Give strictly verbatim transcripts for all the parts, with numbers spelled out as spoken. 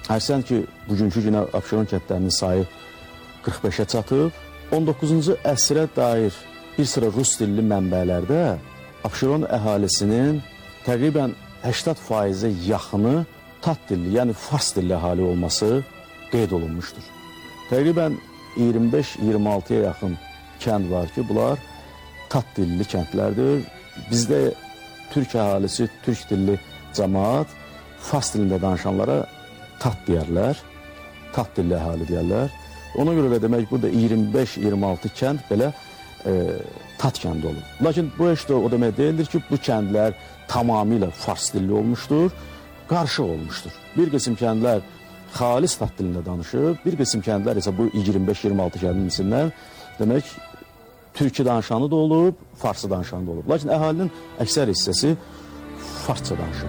Hərsən ki, bugünkü günə Abşeron kəndlərinin sayı qırx beşə çatıb. on doqquzuncu əsrə dair bir sıra rus dilli mənbələrdə Abşeron əhalisinin təqribən səksən faizə yaxını tat dilli, yəni fars dilli əhali olması qeyd olunmuşdur. Təqribən iyirmi beş iyirmi altıya yaxın kənd var ki, bunlar tat dilli kəndlərdir. Bizdə türk əhalisi, türk dilli cəmaat fars dilində danışanlara tat deyərlər, tat dilli əhali deyərlər. Ona görə də demək burada iyirmi beş iyirmi altı kənd belə e, tat kəndi olur. Lakin bu heç də o demək deyildir ki, bu kəndlər tamamilə fars dilli olmuşdur, qarışıq olmuşdur. Bir qism kəndlər xalis tat dilində danışıb, bir qism kəndlər isə bu iyirmi beş iyirmi altı kəndin içindən demək türkü danışanı da olub, farsı danışanı da olub. Lakin əhalinin əksər hissəsi farsça danışır.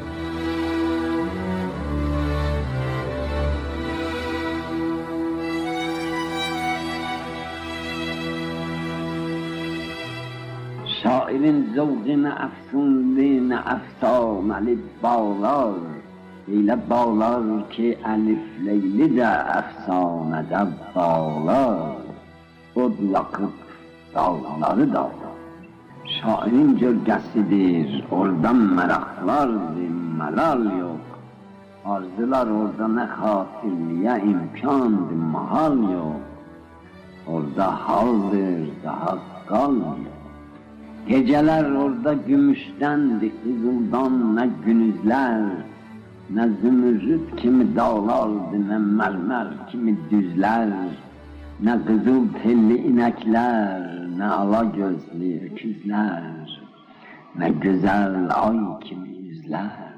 Şairin zevqine efsunliğine efsameli bağlar, elə bağlar ki Əlif Leyli də efsanədə bağlar, od yakıp dağları dağlar. Şairin gölgəsidir, oradan meraklar, zimmələr yok. Arzular orada ne xatirliyə imkandır, mahal yok. Orada haldır, daha qal yok. Geceler orada gümüştendi, kızıldan ne günüzler, ne zümrüt kimi dağlardı, ne mermer kimi düzler, ne kızıl telli inekler, ne ala gözlü öküzler, ne güzel ay kimi yüzler.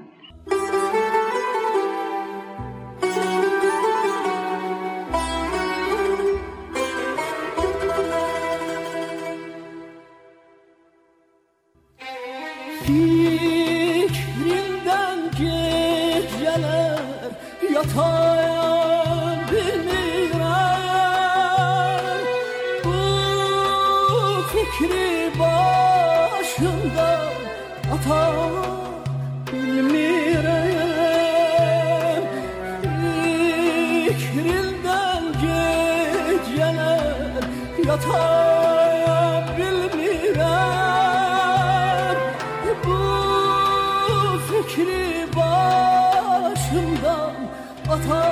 Fikrimden geceler yatayan bilmirəm, bu fikri başımdan atan bilmirəm. Fikrimden geceler yatayan bilmirəm, fikri başımdan ata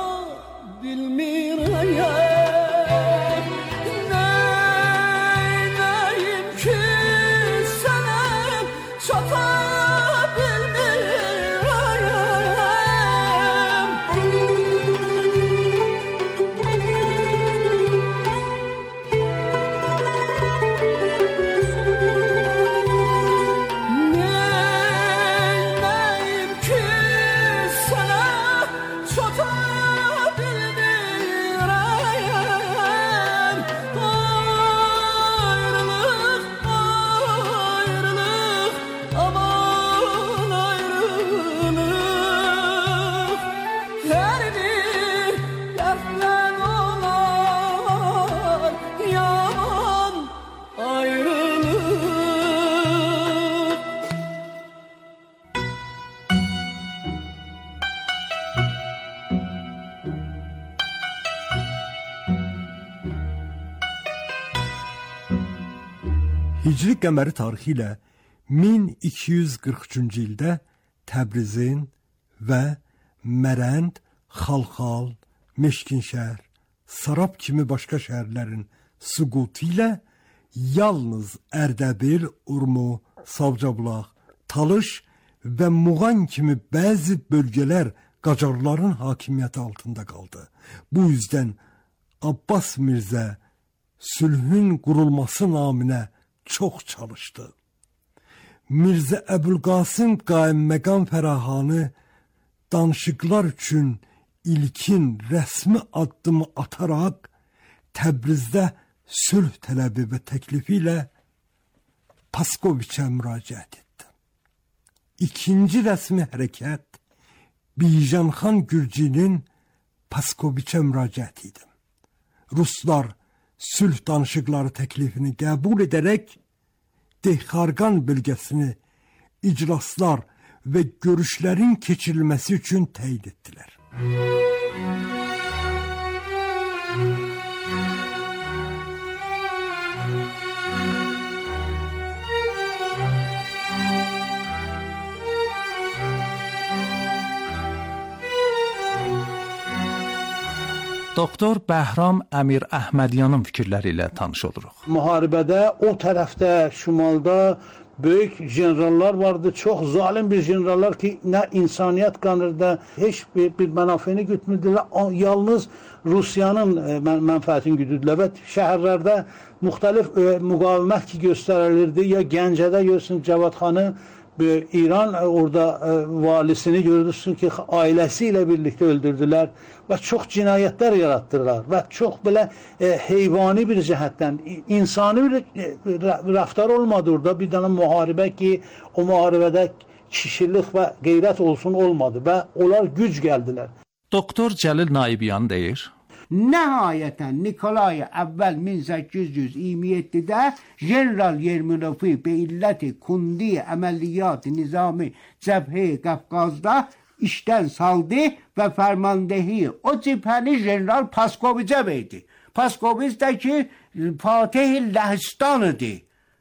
bilmirəm. Neynəyim ki sənə çata bilmirəm. Hicri qəməri tarixi ilə min iki yüz qırx üçüncü ildə Təbrizin və Mərənd, Xalxal, Meşkinşəhər, Sarab kimi başqa şəhərlərin süqutu ilə yalnız Ərdəbil, Urmu, Savcabulaq, Talış və Muğan kimi bəzi bölgələr Qacarların hakimiyyəti altında qaldı. Bu yüzdən Abbas Mirzə sülhün qurulması naminə çox çalışdı. Mirzə Əbülqasım Qaimməqam Fərahanı danışıqlar üçün ilkin rəsmi addımı ataraq Təbrizdə sülh tələbi və təklifi ilə Paskoviçə müraciət etdi. İkinci rəsmi hərəkət Bijanxan Gürcinin Paskoviçə müraciəti idi. Ruslar sülh danışıqları təklifini qəbul edərək Dehxarqan bölgəsini iclaslar və görüşlərin keçirilməsi üçün təyin etdilər. Doktor Bəhram Əmir Əhmədyanın fikirləri ilə tanış oluruq. Müharibədə o tərəfdə, şimalda böyük generallar vardı, çox zalim bir generallar ki, nə insaniyyət qanırdı, heç bir, bir mənafeyini gütmürdülər, yalnız Rusiyanın mən mənfəətini güdürdülər və şəhərlərdə müxtəlif müqavimət ki göstərilirdi, ya Gəncədə görsün Cavadxanı, İran orada valisini görürsün ki, ailəsi ilə birlikdə öldürdülər və çox cinayətlər yaratdılar və çox belə e, heyvani bir cəhətdən, insani bir rəftar olmadı orada. Bir dənə müharibə ki, o müharibədə kişilik və qeyrət olsun olmadı və onlar güc gəldilər. Doktor Cəlil Naibyan deyir, Nəhayətən Nikolay əvvəl min səkkiz yüz iyirmi yeddidə General Yerminovi be illəti kundi əməliyyat nizami cəbhə Qafqazda işdən saldı və fərmandehi o cəbhəni General Paskovicə verdi. Paskovic də ki Fatih Ləhstan idi.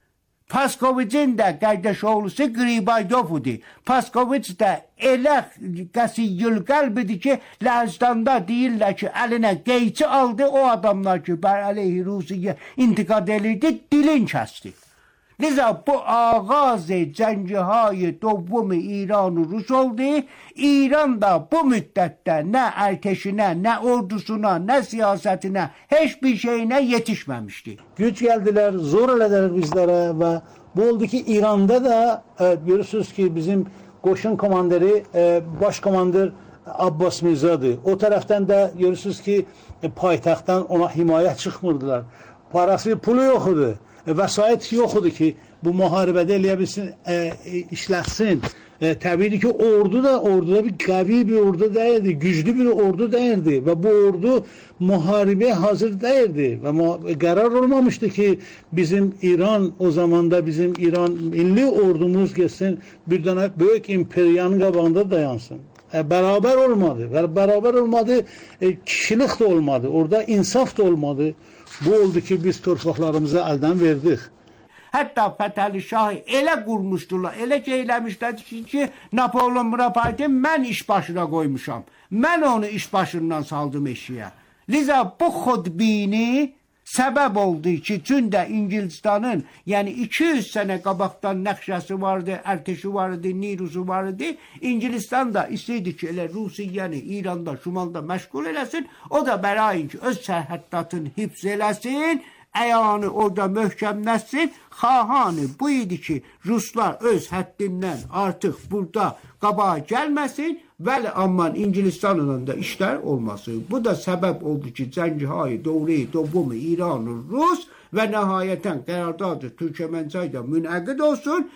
Paskovicin də qardaşoğlusu Qribaydov idi. Paskovic də elə qəsiyyül qəlb idi ki, Ləhstanda deyirlər ki, əlinə qeyçi aldı, o adamlar ki, bər əleyhi Rusiya intiqad edirdi, dilin kəsdi. Liza bu ağaz cəngihay dovumu İran-ı Rus oldu. İran da bu müddətdə nə ərteşinə, nə ordusuna, nə siyasetinə, heç bir şeyinə yetişməmişdi. Güc gəldilər, zor elədilər bizlərə və bu oldu ki, İranda da e, görürsünüz ki, bizim qoşun komandiri, e, baş komandir Abbas Mirzadır. O tərəfdən də görürsünüz ki, e, paytaxtdan ona himayət çıxmırdılar. Parası, pulu yox idi. Vəsait yox idi ki, bu müharibədə eləyə bilsin, e, e, işləsin. E, təbii ki, ordu da, orduda bir qəvi bir ordu deyildi, güclü bir ordu deyildi və bu ordu müharibəyə hazır deyildi və qərar olmamışdı ki, bizim İran o zamanda, bizim İran milli ordumuz geçsin, bir dənə böyük imperiyanın qabağında dayansın. E, bərabər olmadı, bərabər olmadı, e, kişilik də olmadı, orada insaf da olmadı. Bu oldu ki, biz torpaqlarımızı əldən verdik. Hətta Fətəli Şahı elə qurmuşdular, elə ki eləmişlər ki, ki Napolon Bonaparte mən iş başına qoymuşam. Mən onu iş başından saldım eşiyə. Liza bu xodbini səbəb oldu ki, çündə İngilistanın, yəni iki yüz sənə qabaqdan nəqşəsi vardı, ərteşi vardı, nirusu vardı. İngilistan da istəyirdi ki, elə Rusiyanı İranda, Şimalda məşğul eləsin. O da bərayin ki, öz sərhəddatını hifz eləsin, əyanı orada möhkəmləsin. Xahanı bu idi ki, Ruslar öz həddindən artıq burada qabağa gəlməsin. Vəli amman İngilistanla da işlər olması. Bu da səbəb oldu ki, cəngihay doğru dovumu İran-ı Rus və nəhayətən qərardadı Türkməncayda münəqid olsun.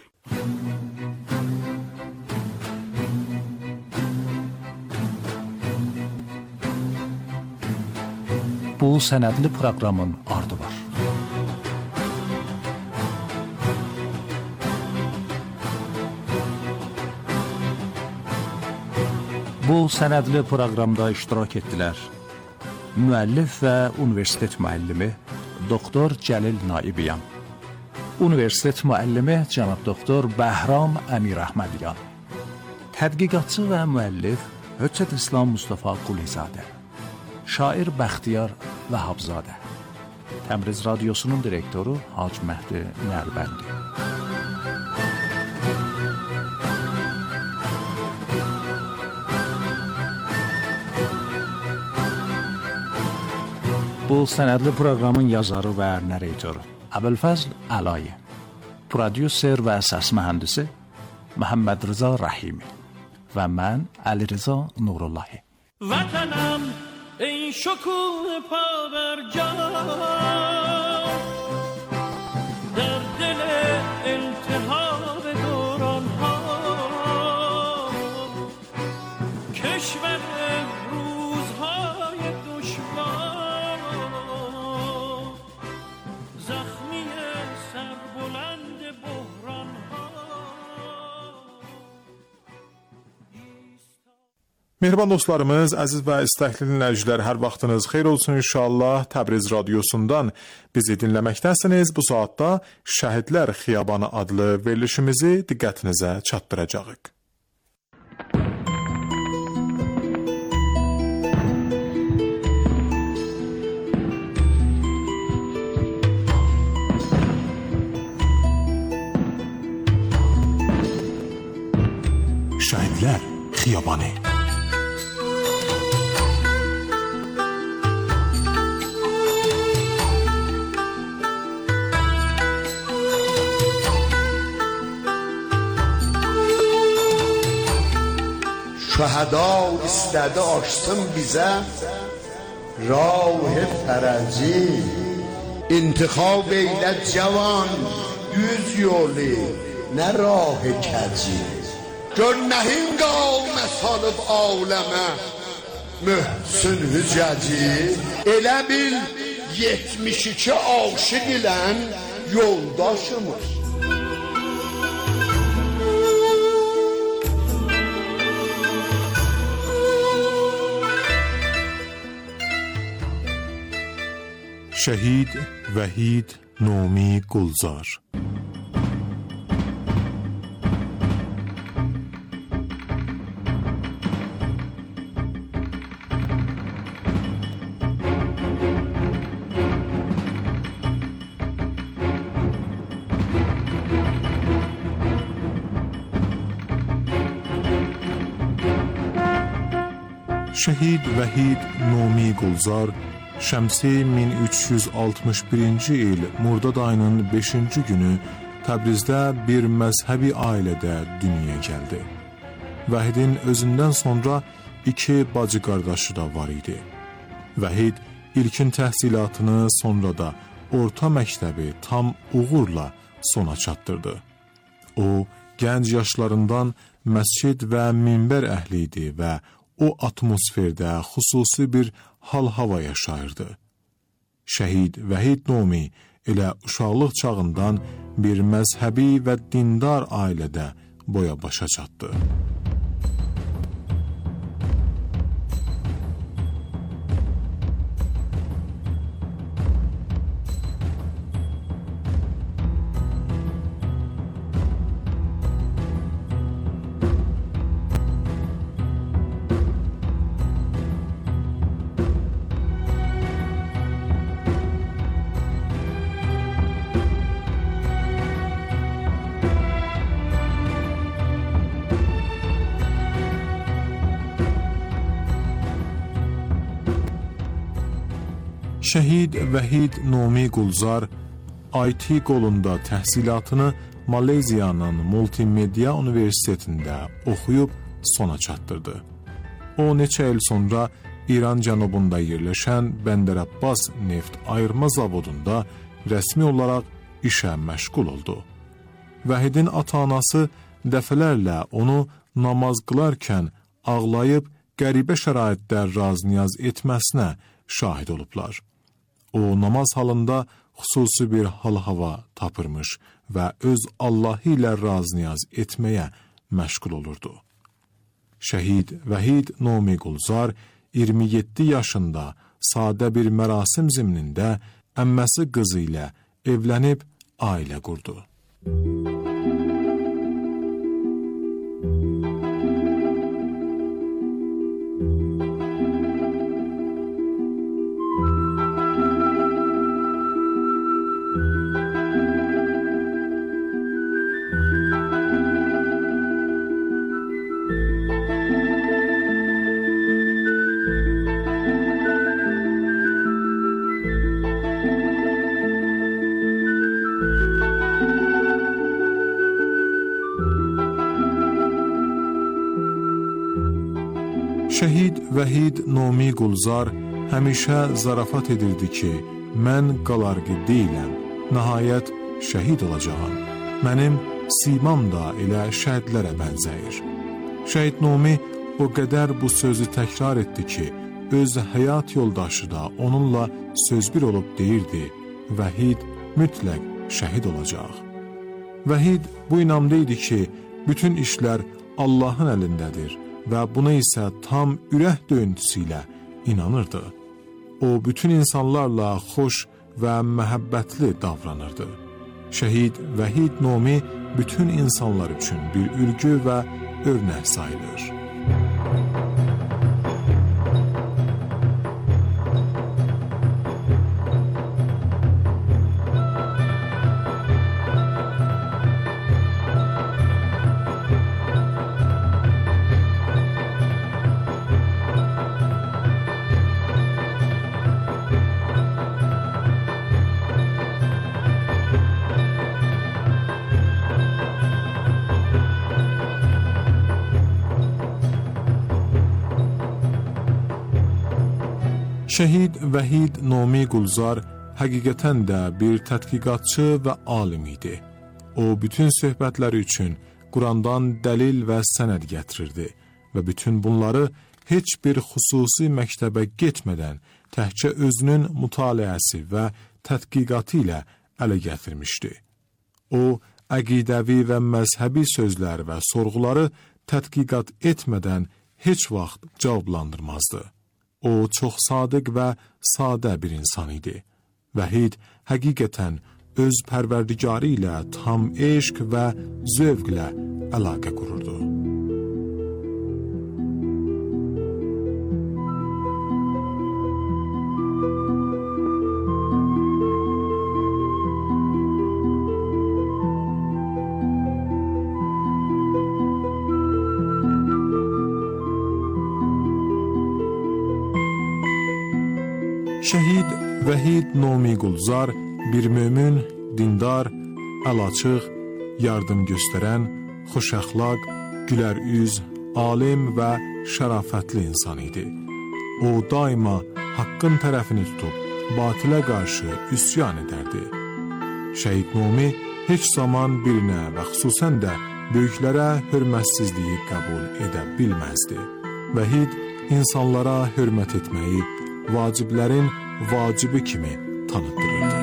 Bu sənədli proqramın ardı var. Bu sənədli proqramda iştirak etdilər müəllif və universitet müəllimi Doktor Cəlil Naibyan, universitet müəllimi cənab Doktor Bəhram Əmir Əhmədyan, tədqiqatçı və müəllif Höccət İslam Mustafa Qulizadə, şair Bəxtiyar Vəhabzadə, Təbriz Radiosunun direktoru Hacı Məhdi Nərbəndi. Bu sənədli proqramın yazarı və narratoru Əbülfəzl Əlayi, prodüser və səs mühəndisi Məhəmməd Rıza Rəhimi və mən Əli Rıza Nurullahi. Vətənəm ey şokul pavərcan, در دل التهاب دوران ها کشور روزهای دشوار زخمی سربلند بحران ها. Mehriban dostlarımız, əziz və istəkli dinləyicilər, hər vaxtınız xeyir olsun inşallah. Təbriz radiosundan bizi dinləməkdəsiniz. Bu saatda Şəhidlər Xiyabanı adlı verilişimizi diqqətinizə çatdıracağıq. Şəhidlər Xiyabanı. Şəhəda istədi açsın bizə rah fərəci, İntikhab eylə cavan düz yolu, nə rah kəci. Gör nəhin qavmə salıb aləmə mühsün hücəci, elə bil yetmiş iki aşıq ilən yoldaşımız. Şəhid Vəhid Nomi Gulzar. Şəhid Vəhid Nomi Gulzar Şəmsi min üç yüz altmış birinci il Murdad ayının beşinci günü Təbrizdə bir məzhəbi ailədə dünyaya gəldi. Vəhidin özündən sonra iki bacı qardaşı da var idi. Vəhid ilkin təhsilatını, sonra da orta məktəbi tam uğurla sona çatdırdı. O, gənc yaşlarından məscid və minbər əhli idi və o atmosferdə xüsusi bir hal-hava yaşayırdı. Şəhid Vəhid Nomi elə uşaqlıq çağından bir məzhəbi və dindar ailədə boya başa çatdı. Şəhid Vəhid Nomi Gulzar I T qolunda təhsilatını Maleyziyanın Multimedya Universitetində oxuyub sona çatdırdı. O, neçə il sonra İran cənubunda yerləşən Bəndər Abbas neft ayırma zavodunda rəsmi olaraq işə məşğul oldu. Vəhidin ata-anası dəfələrlə onu namaz qılarkən ağlayıb qəribə şəraitdə raz-niyaz etməsinə şahid olublar. O, namaz halında xüsusi bir hal-hava tapırmış və öz Allahı ilə raz-niyaz etməyə məşğul olurdu. Şəhid Vəhid Nomi Gulzar iyirmi yeddi yaşında sadə bir mərasim zimnində əmməsi qızı ilə evlənib ailə qurdu. Şəhid Vəhid Nomi Gulzar həmişə zarafat edirdi ki, mən qalarqı deyiləm, nəhayət şəhid olacağam. Mənim simam da elə şəhidlərə bənzəyir. Şəhid Nomi o qədər bu sözü təkrar etdi ki, öz həyat yoldaşı da onunla sözbir olub deyirdi, Vəhid mütləq şəhid olacaq. Vəhid bu inamda idi ki, bütün işlər Allahın əlindədir və buna isə tam ürək döyüntüsü ilə inanırdı. O, bütün insanlarla xoş və məhəbbətli davranırdı. Şəhid Vəhid Nomi bütün insanlar üçün bir ülgü və örnək sayılır. Şəhid Vəhid Nomi Gulzar həqiqətən də bir tədqiqatçı və alim idi. O, bütün söhbətləri üçün Qurandan dəlil və sənəd gətirirdi və bütün bunları heç bir xüsusi məktəbə getmədən təhcə özünün mütaliəsi və tədqiqatı ilə ələ gətirmişdi. O, əqidəvi və məzhəbi sözlər və sorğuları tədqiqat etmədən heç vaxt cavablandırmazdı. O, çox sadiq və sadə bir insan idi. Vəhid həqiqətən öz pərverdigarı ilə tam eşq və zövqlə əlaqə qururdu. Şəhid Vəhid Nomi Gulzar bir mömin, dindar, əlaçıq, yardım göstərən, xoşəxlaq, gülər üz, alim və şərafətli insan idi. O, daima haqqın tərəfini tutub, batilə qarşı üsyan edərdi. Şəhid Nomi heç zaman birinə və xüsusən də böyüklərə hörmətsizliyi qəbul edə bilməzdi. Vəhid insanlara hörmət etməyi vaciblərin vacibi kimi tanıtdırırdı.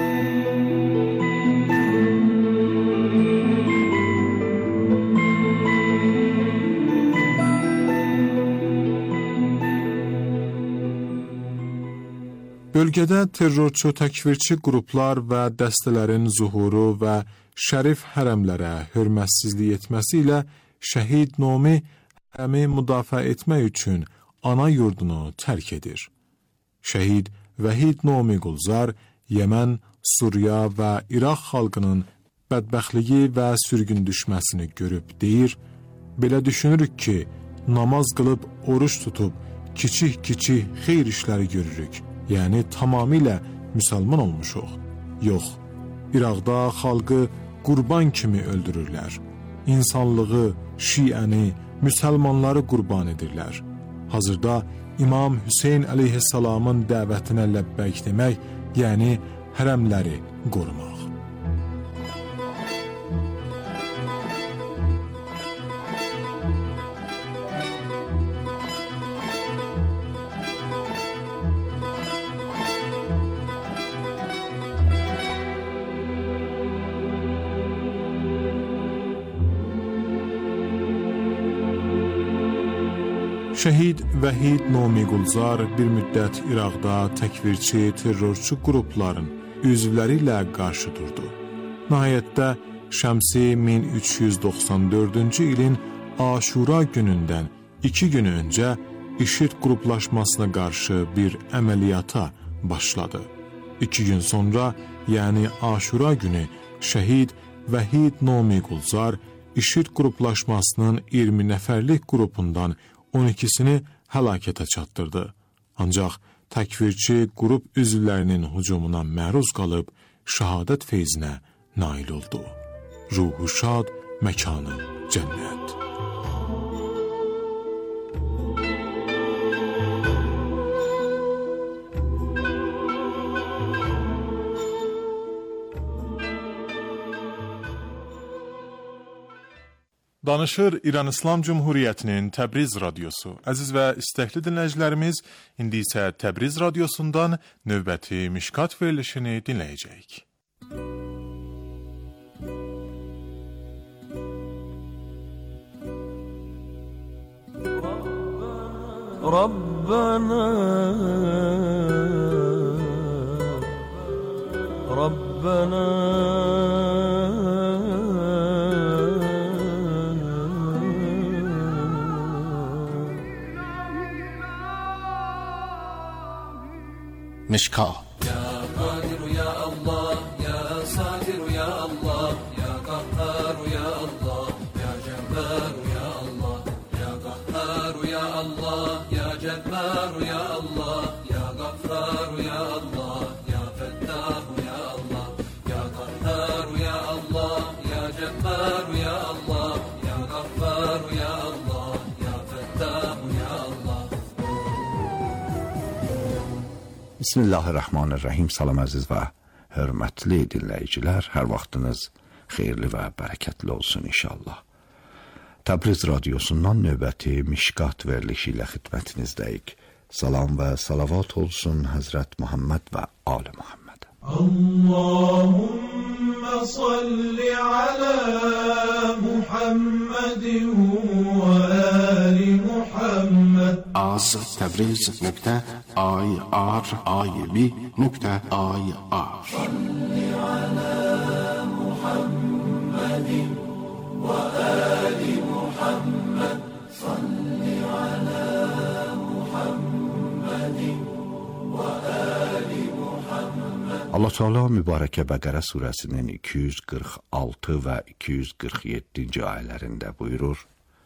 Bölgədə terrorçu təkfirçi qruplar və dəstələrin zuhuru və şərif hərəmlərə hörmətsizlik etməsi ilə Şəhid Nomi hərəmi müdafiə etmək üçün ana yurdunu tərk edir. Şəhid Vəhid Nomi Gulzar Yəmən, Suriya və İraq xalqının bədbəxtliyi və sürgün düşməsini görüb deyir, belə düşünürük ki, namaz qılıb, oruç tutub, kiçik-kiçik xeyir işləri görürük, yəni tamamilə müsəlman olmuşuq. Yox, İraqda xalqı qurban kimi öldürürlər. İnsanlığı, şiəni, müsəlmanları qurban edirlər. Hazırda İmam Hüseyn əleyhissalamın dəvətinə ləbbəyk demək, yəni hərəmləri qorumaq. Şəhid Vəhid Nomi Gulzar bir müddət İraqda təkvirçi, terrorçu qrupların üzvləri ilə qarşı durdu. Nəhayətdə Şəmsi min üç yüz doxsan dördüncü ilin Aşura günündən iki gün öncə İŞİD qruplaşmasına qarşı bir əməliyyata başladı. İki gün sonra, yəni Aşura günü, Şəhid Vəhid Nomi Gulzar İŞİD qruplaşmasının iyirmi nəfərlik qrupundan on ikisini həlakətə çatdırdı. Ancaq təkvirçi qrup üzvlərinin hücumuna məruz qalıb şəhadət feyzinə nail oldu. Ruhu şad, məkanı cənnət. Danışır İran İslam Cumhuriyyətinin Təbriz radiosu. Əziz və istəkli dinləyicilərimiz, indi isə Təbriz radiosundan növbəti Mişkat verilişini dinləyəcəyik. ربنا ربنا مشکات يا قادر يا الله يا صابر يا الله يا قهار يا الله يا جبار يا الله يا قهار يا الله يا جبار يا الله يا غفار يا الله يا فتاح يا الله يا قهار يا الله يا جبار يا الله يا غفار يا الله يا فتاح يا الله. Bismillahirrahmanirrahim. Salam əziz və hörmətli dinləyicilər. Hər vaxtınız xeyirli və bərəkətli olsun inşallah. Təbriz radiosundan növbəti Mişkat verilişi ilə xidmətinizdəyik. Salam və salavat olsun Həzrət Muhammed və Ali Muhammed. Allahümme salli ala Muhammedin və ali Muhammed. az təbriz nöqtə ay ar aybi nöqtə ay ar. Salli ala Muhammedin və ali Muhammed. Salli ala Muhammedin və ali Muhammed. Allah Teala mübarəkə Bəqərə surəsinin iki yüz qırx altı və iki yüz qırx yeddinci ayələrində buyurur: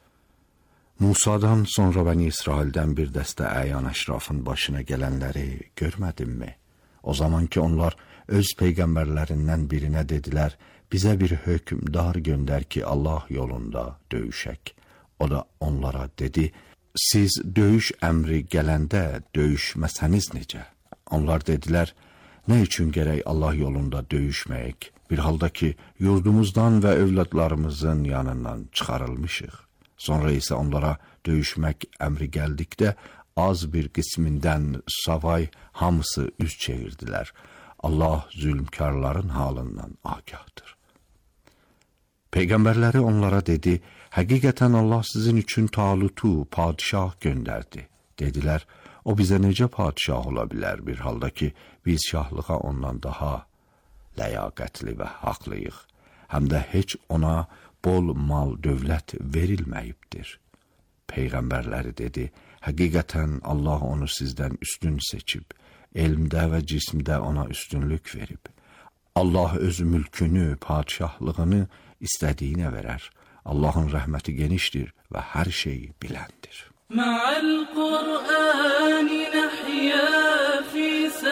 Musadan sonra Bəni İsraildən bir dəstə əyan əşrafın başına gələnləri görmədinmi? O zaman ki onlar öz peyğəmbərlərindən birinə dedilər, bizə bir hökmdar göndər ki Allah yolunda döyüşək. O da onlara dedi, siz döyüş əmri gələndə döyüşməsəniz necə? Onlar dedilər, nə üçün gərək Allah yolunda döyüşməyək? Bir halda ki yurdumuzdan və övladlarımızın yanından çıxarılmışıq. Sonra isə onlara döyüşmək əmri gəldikdə az bir qismindən savay hamısı üz çevirdilər. Allah zülmkarların halından agahdır. Peyğəmbərləri onlara dedi, həqiqətən Allah sizin üçün Talutu padişah göndərdi. Dedilər, o bizə necə padişah ola bilər bir halda ki biz şahlığa ondan daha ləyaqətli və haqlıyıq. Həm də heç ona bol mal dövlət verilməyibdir. Peyğəmbərləri dedi, həqiqətən Allah onu sizdən üstün seçib, elmdə və cismdə ona üstünlük verib. Allah öz mülkünü, padişahlığını istədiyinə verər. Allahın rəhməti genişdir və hər şeyi biləndir. Ma'al Qur'ani nahya fi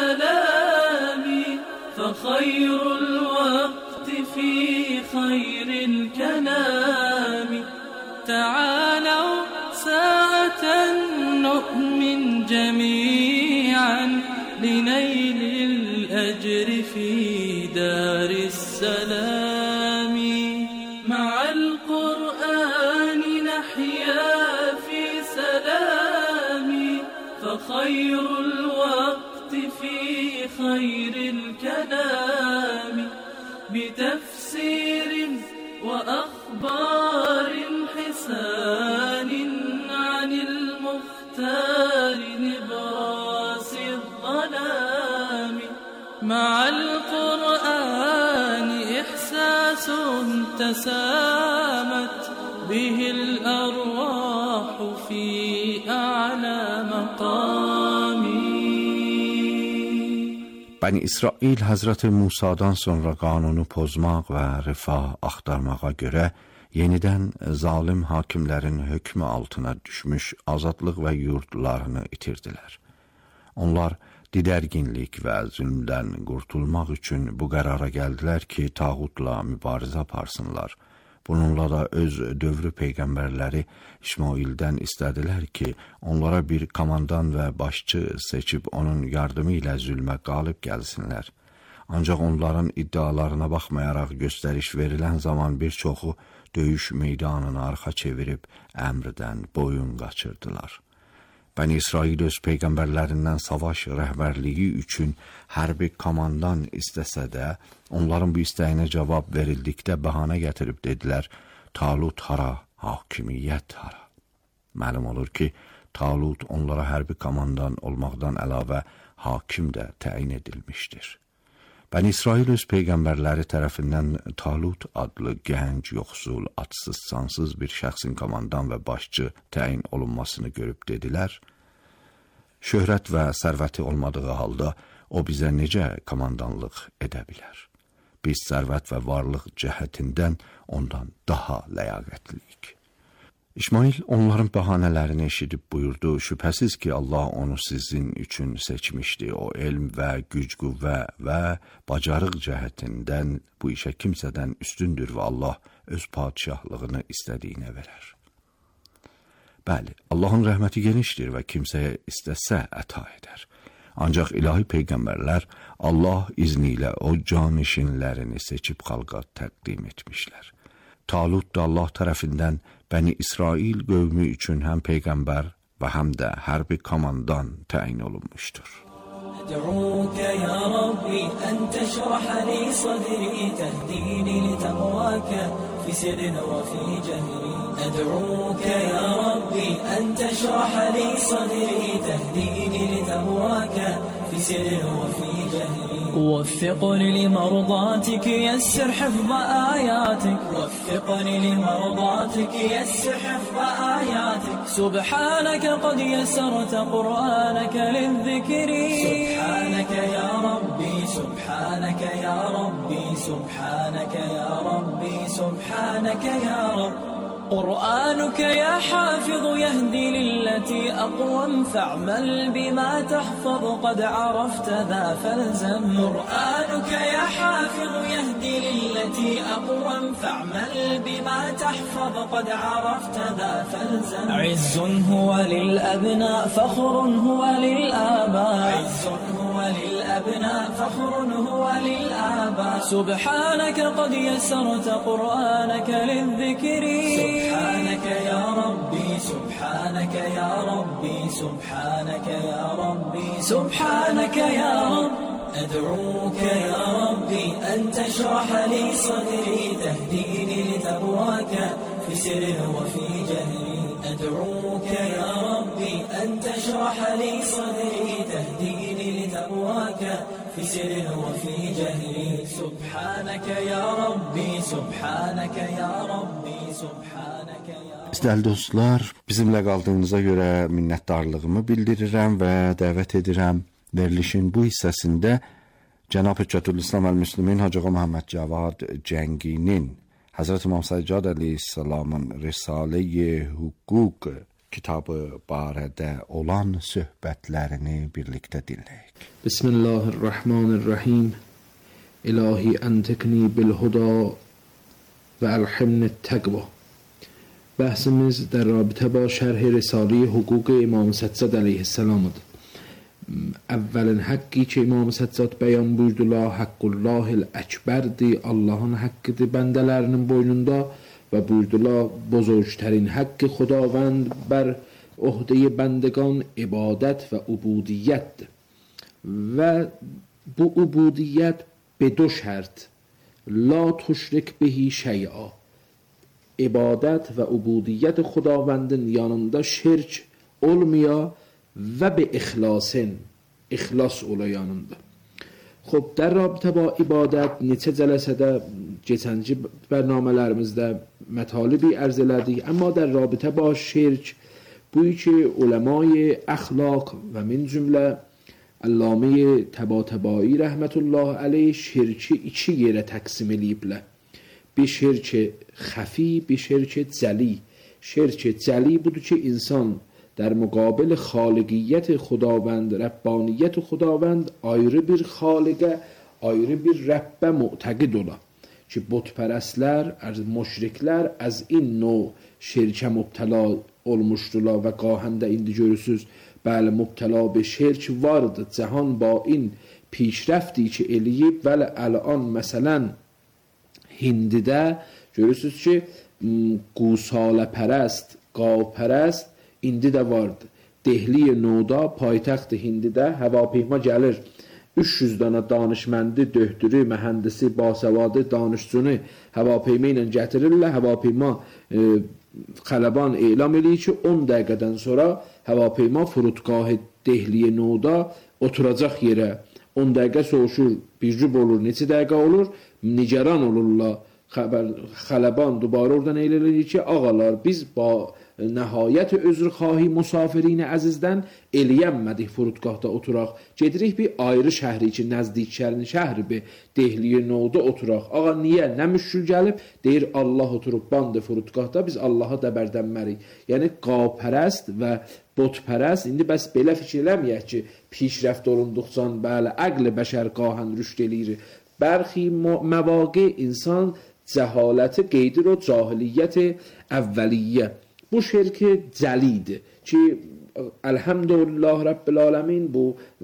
salami fa khayrul vaqti fi khayril kalami ta'alaw sa'atan nu'min jami'an linaylil ajri fi daris salami ma'al Qur'ani nahya خير الوقت في خير الكلام بتفسير وأخبار حسان عن المختار نبراس الظلام مع القرآن إحساس تسامت به الأرواح في أعلى مقامي. Bəni İsrail Həzrəti Musadan sonra qanunu pozmaq və rifah axtarmağa görə yenidən zalim hakimlərin hökmü altına düşmüş azadlıq və yurdlarını itirdilər. Onlar didərginlik və zülmdən qurtulmaq üçün bu qərara gəldilər ki, tağutla mübarizə aparsınlar. Bununla da öz dövrü peyğəmbərləri İsmaildən istədilər ki, onlara bir komandan və başçı seçib onun yardımı ilə zülmə qalib gəlsinlər. Ancaq onların iddialarına baxmayaraq göstəriş verilən zaman bir çoxu döyüş meydanını arxa çevirib əmrdən boyun qaçırdılar. Bəni İsrail öz peyğəmbərlərindən savaş rəhbərliyi üçün hərbi komandan istəsə də, onların bu istəyinə cavab verildikdə bəhanə gətirib dedilər, Talut hara, hakimiyyət hara. Məlum olur ki, Talut onlara hərbi komandan olmaqdan əlavə hakim də təyin edilmişdir. Bəni İsrail öz peyğəmbərləri tərəfindən Talut adlı gənc, yoxsul, atsız, sansız bir şəxsin komandan və başçı təyin olunmasını görüb dedilər, şöhrət və sərvəti olmadığı halda o bizə necə komandanlıq edə bilər? Biz sərvət və varlıq cəhətindən ondan daha ləyaqətliyik. İsmail onların bəhanələrini eşidib buyurdu, şübhəsiz ki, Allah onu sizin üçün seçmişdi. O elm və güc qüvvə və bacarıq cəhətindən bu işə kimsədən üstündür və Allah öz padişahlığını istədiyinə verər. Bəli, Allahın rəhməti genişdir və kimsəyə istəsə əta edər. Ancaq ilahi peyğəmbərlər Allah izni ilə o canişinlərini seçib xalqa təqdim etmişlər. Talut da Allah tərəfindən Bəni İsrail qövmü üçün həm peyğəmbər və həm də hərbi komandan təyin olunmuşdur. أدعوك يا ربي أن تشرح لي صدري تهديني لتقواك في سر وفي جهري أدعوك يا ربي أن تشرح لي صدري تهديني لتقواك في سر وفي جهري وفقني لمرضاتك يسر حفظ آياتك وفقني لمرضاتك يسر حفظ آياتك سبحانك قد يسرت قرآنك للذكر سبحانك يا ربي سبحانك يا ربي سبحانك يا ربي سبحانك يا رب قرآنك يا حافظ يهدي للتي أقوم فاعمل بما تحفظ قد عرفت ذا فالزم قرآنك يا حافظ يهدي للتي أقوم فاعمل بما تحفظ قد عرفت ذا فالزم عز هو للأبناء فخر هو للآباء عز هو للأبناء فخر هو للآباء سبحانك قد يسرت قرآنك للذكر سبحانك يا ربي سبحانك يا ربي سبحانك يا ربي سبحانك يا رب أدعوك يا ربي أن تشرح لي صدري تهديني لتقواك في سر وفي جهري أدعوك يا ربي أن تشرح لي صدري تهديني لتقواك في سر وفي جهري سبحانك يا ربي سبحانك يا ربي سبحانك يا İstəyəli dostlar, bizimlə qaldığınıza görə minnətdarlığımı bildirirəm və dəvət edirəm. Verilişin bu hissəsində Cənab Hüccətülislam əl-Müslimin Hacı Ağa Məhəmməd Cavad Cənginin Həzrət İmam Səccad əleyhissalamın Risalə-i Hüquq kitabı barədə olan söhbətlərini birlikdə dinləyək. Bismillahirrahmanirrahim. İlahi əntikni bil-huda və əlhimni-təqva. Bəhsimiz در رابطه با شرح رساله حقوق امام سجاد علیه السلامdır. Əvvəlin haqqı ki İmam Səccad bəyan buyurdular, Haqqullah el-Əkbərdir, Allahın haqqıdır bəndələrinin boynunda və buyurdular, buzurgtərin haqqı Xudavənd bər öhdəyə bəndəgan ibadət və ubudiyyətdir. Və bu ubudiyyət به دو شرط لا تشرک بهی شیئا عبادت و عبودیت خداوندin yanında şirk olmaya ve به اخلاصن اخلاص ola yanında. خب در رابطه با عبادت neçə cəlsədə keçənci bərnamələrimizdə mətalibi ərz elədik, amma در رابطه با şirk bu ki ulemای اخلاق و min cümlə Allame Təbatəbai rəhmətullah aleyh şirki iki yerə təqsim eləyiblər. Bir şirki xəfi, bir şirki cəli. Şirki cəli budur ki insan در مقابل خالقیت خداوند ربانیت خداوند ayrı bir xaliqə, ayrı bir rəbbə mu'təqid ola. Ki butpərəstlər, müşriklər az in növ şirkə mübtəla olmuşdular və qahəndə indi görürsüz bəli mübtəla bir şirk vardı. Cəhan ba in پیشرفتی ki eləyib və الان məsələn Hindidə görürsüz ki qusalə pərəst, qav pərəst indi də vardı. Dehli Noda paytaxt Hindidə həvapeyma gəlir. üç yüz dana danışməndi, döhdürü, mühəndisi, basavadı, danışçunu həvapeyma ilə gətirirlər. Həvapeyma e, xələban elam eləyir ki on dəqiqədən sonra Həvapeyma فرودگاه Dehliyə Noda oturacaq yerə on dəqiqə soğuşur, bir cüb olur, neçə dəqiqə olur, nigaran olurlar. Xəbər xələban dubarı oradan eləyirik ki, ağalar biz ba nəhayət özrxahi musafirin əzizdən eləyənmədik فرودگahda oturaq. Gedirik bir ayrı şəhri ki, nəzdik şəhrin şəhri bir Dehliyə Noda oturaq. Ağa niyə? Nə müşkül gəlib? Deyir Allah oturub bandı فرودگahda biz Allaha dəbərdənmərik. Yəni qavpərəst və botpərəst indi bəs belə fikir eləməyək ki, پیشرفت olunduqca bəli əql bəşər qahən rüşd eləyir. Bərxi məvaqe insan cəhaləti qeydir o cahiliyyət əvvəliyyə. Bu şirki cəlidir ki, elhamdülillah Rabbil aləmin bu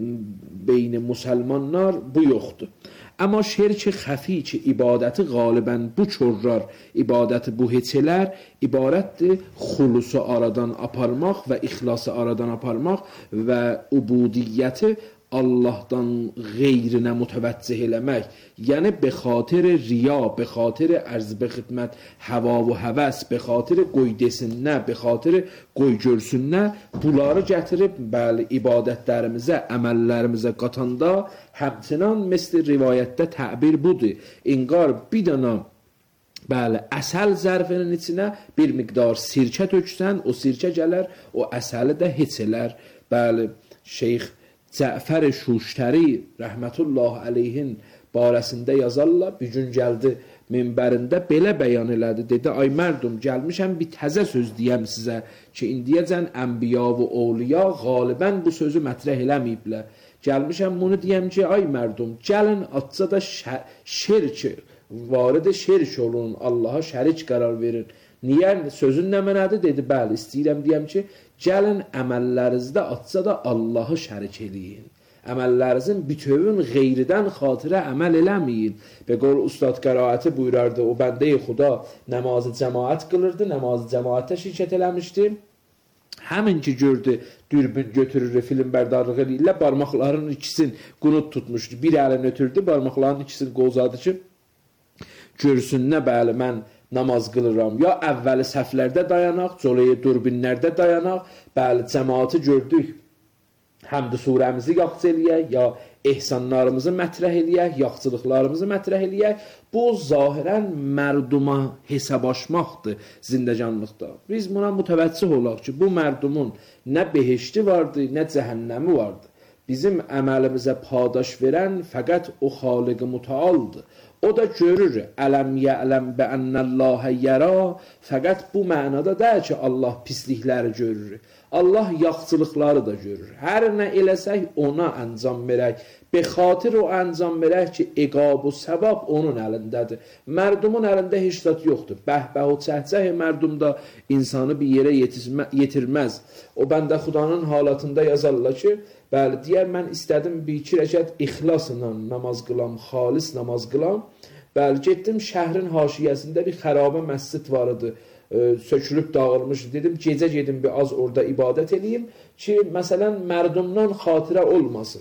beyn müsəlmanlar bu yoxdur. Amma şirk xəfi ki, ibadəti qalibən bu çorlar, ibadəti bu heçələr ibarətdir xulusu aradan aparmaq və ixlası aradan aparmaq və ubudiyyəti Allah'tan qeyrinə mütəvəccih eləmək. Yəni, be xatir riya, be xatir ərz be xidmət, həva və həvəs, be xatir qoy desinlər, be xatir qoy görsünlər, bunları gətirib, bəli, ibadətlərimizə, əməllərimizə qatanda, həmçinan, misli rivayətdə təbir budur. İnqar bir dana, bəli, əsəl zərfinin içinə bir miqdar sirkə töksən, o sirkə gələr, o əsəli də heç elər. Bəli, şeyx Cəfər Şuştəri rəhmətullah əleyhin barəsində yazarlar. Bir gün gəldi minbərində belə bəyan elədi. Dedi, ay mərdum, gəlmişəm bir təzə söz deyəm sizə ki, indiyəcən ənbiya və ovliya qalibən bu sözü mətrəh eləməyiblər. Gəlmişəm bunu deyəm ki, ay mərdum, gəlin atsa da şirk, varid şirk olun, Allaha şərik qərar verin. Niyə? Sözün nə mənədir? Dedi, bəli, istəyirəm deyəm ki, gəlin əməllərinizdə atsa da Allahı şərik eləyin. Əməllərinizin bütövün qeyridən xatirə əməl eləməyin. Be qol ustad qəraəti buyurardı, o bəndə-i xuda namazı cəmaət qılırdı, namazı cəmaətdə şirkət eləmişdi. Həmin ki gördü, dürbün götürür, film bərdarlığı ilə barmaqlarının ikisini qunut tutmuşdu. Bir əlini ötürdü, barmaqlarının ikisini qovzadı ki, görsün nə bəli, mən namaz qılıram. Ya əvvəli səhvlərdə dayanaq, colayı durbinlərdə dayanaq, bəli, cəmaatı gördük, həmd surəmizi yaxçı eləyək, ya ehsanlarımızı mətrəh eləyək, yaxçılıqlarımızı mətrəh eləyək. Bu, zahirən mərduma hesabaşmaqdır zindəcanlıqda. Biz buna mütəvəccih olaq ki, bu mərdumun nə behişti vardı, nə cəhənnəmi vardı. Bizim əməlimizə padaş verən fəqət o xaliq-i mütəaldır. O da görür, ələm yələm bəənnəllahə yəra, fəqət bu mənada deyil ki, Allah pislikləri görür. Allah yaxçılıqları da görür. Hər nə eləsək ona əncam verək. Bexatir o əncam verək ki, iqab və səvab onun əlindədir. Mərdumun əlində heç zat yoxdur. Bəhbəh o çəhcəh mərdumda insanı bir yerə yetirməz. O bəndə xudanın halatında yazarlar ki, bəli, deyər, mən istədim bir iki rəkət ixlasla namaz qılam, xalis namaz qılam. Bəli, getdim şəhrin haşiyəsində bir xərabə məscid var idi, e, sökülüb dağılmış. Dedim, gecə gedim bir az orada ibadət edeyim ki, məsələn, mərdumdan xatirə olmasın.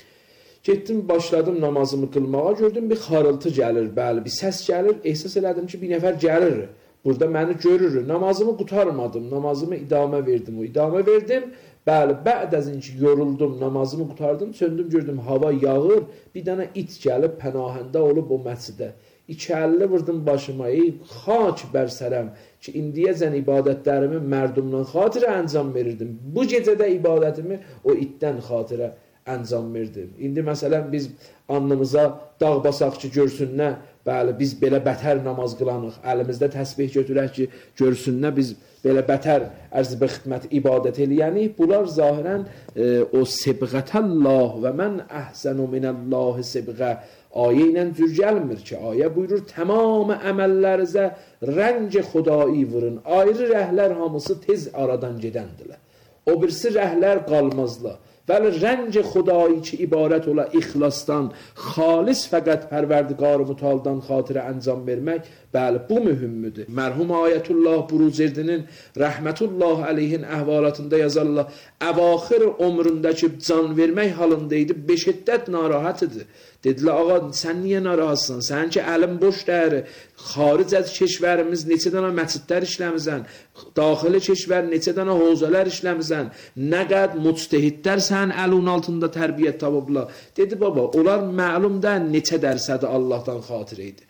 Getdim, başladım namazımı qılmağa, gördüm bir xarıltı gəlir, bəli, bir səs gəlir, ehsas elədim ki, bir nəfər gəlir, burada məni görür. Namazımı qutarmadım, namazımı idamə verdim, o idamə verdim. Bəli, bə'dəzin ki, yoruldum, namazımı qutardım, söndüm, gördüm, hava yağır, bir dənə it gəlib pənahəndə olub o məscidə. İki əlli vurdum başıma, ey, xaç bərsərəm ki, indiyəcən ibadətlərimi mərdumdan xatirə əncam verirdim. Bu gecədə ibadətimi o itdən xatirə əncam verdim. İndi məsələn, biz anımıza dağ basaq ki, görsünlər, bəli, biz belə bətər namaz qılanıq, əlimizdə təsbih götürək ki, görsünlər, biz belə bətər ərzibə xidmət ibadət eləyənik. Bunlar zahirən e, o sibğətəllah və mən əhsənu minəllahi sibğə ayə ilə cür gəlmir ki, ayə buyurur, tamamı əməllərizə rəng xudai vurun, ayrı rəhlər hamısı tez aradan gedəndilər. O birisi rəhlər qalmazlar. ولی رنج خدایی که ibarət ola ixlasdan, xalis fəqət Pərverdigar-ı Mütaldan xatirə anjam vermək, bəli, bu mühümdür. Mərhum Ayətullah Buruzerdinin rəhmətullah əleyhin əhvalatında yazarlar, əvaxir ömründəki can vermək halındaydı, beşiddət narahat idi. Dedilər, ağa, sən niyə narahatsın? Sən ki, əlin boş dəyəri, xaric az keşvərimiz neçə dana məsidlər işləmizən, daxili keşvər neçə dana hovzalar işləmizən, nə qəd müctehidlər sən əlun altında tərbiyyət tabıblar. Dedi, baba, onlar məlum da neçə dərsədi Allahdan xatir idi.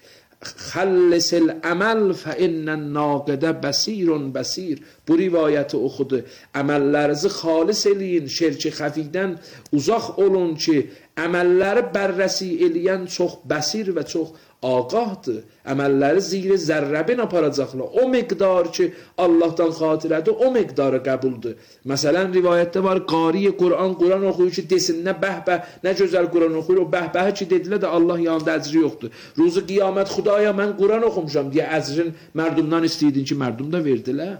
Xəllisil əməl fə innən naqidə bəsirun bəsir. Bu rivayəti oxudu. Əməllərinizi xalis eləyin, şirki xəfidən uzaq olun ki, əməlləri bərrəsi eləyən çox bəsir və çox ağahdır. Əməlləri zirə zərrəbin aparacaqlar. O miqdar ki, Allahdan xatirədir, o miqdarı qəbuldur. Məsələn, rivayətdə var, qariyə Quran, Quran oxuyur ki, desin, nə bəhbə, nə gözəl Quran oxuyur, o bəhbəhə ki, dedilə də Allah yanında əcri yoxdur. Ruzu qiyamət, Xudaya, mən Quran oxumuşam deyə əcrin mərdumdan istəyirdin ki, mərdum da verdilər.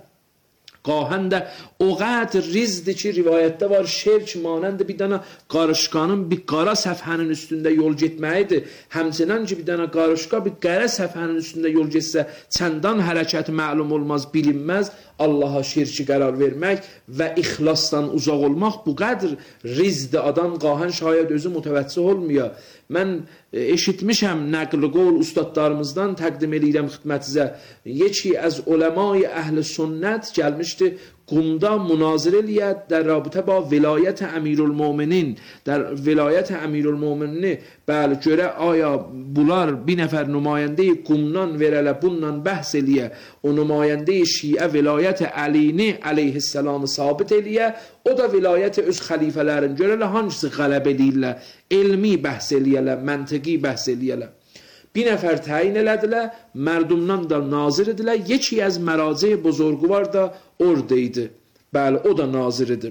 Qahən də o qədər rizdir ki, rivayətdə var, şirk manənd bir dənə qarışqanın bir qara səfhənin üstündə yol getməyidir. Həmçinin ki, bir dənə qarışqa bir qara səfhənin üstündə yol getsə, çəndan hərəkəti məlum olmaz, bilinməz. Allaha şirki qərar vermək və ixlasdan uzaq olmaq bu qədər rizdir. Adam qahən şayad özü mütəvəccih olmuyor. Mən eşitmişəm nəql qol ustadlarımızdan təqdim edirəm xidmətinizə. Yeki az ulemai əhl-i sünnət gəlmişdi Qumda münazirə eləyət در رابطه با ولایت امیرالمؤمنین در ولایت امیرالمؤمنین bəli görə aya bunlar bir nəfər nümayəndə Qumdan verələ bundan bəhs eləyə o nümayəndə Şiə vilayət Əlini əleyhissalamı sabit eləyə o da vilayət öz xəlifələrin görələ hansısı qələb edirlər elmi bəhs eləyələr məntiqi bəhs eləyələr bir nəfər təyin elədilər, mərdumdan da nazir edilər, yeki az məraci buzurguvar da oradaydı. Bəli, o da nazir idi.